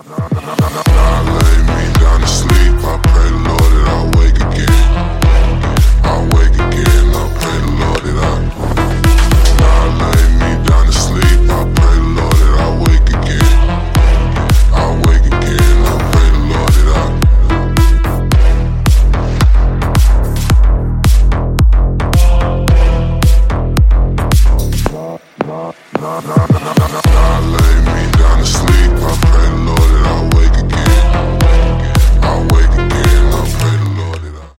I lay me down to sleep. I pray the Lord that I wake again. I wake again. I pray the Lord that I lay me down to sleep. I pray the Lord that I wake again. I wake again. I pray the Lord that I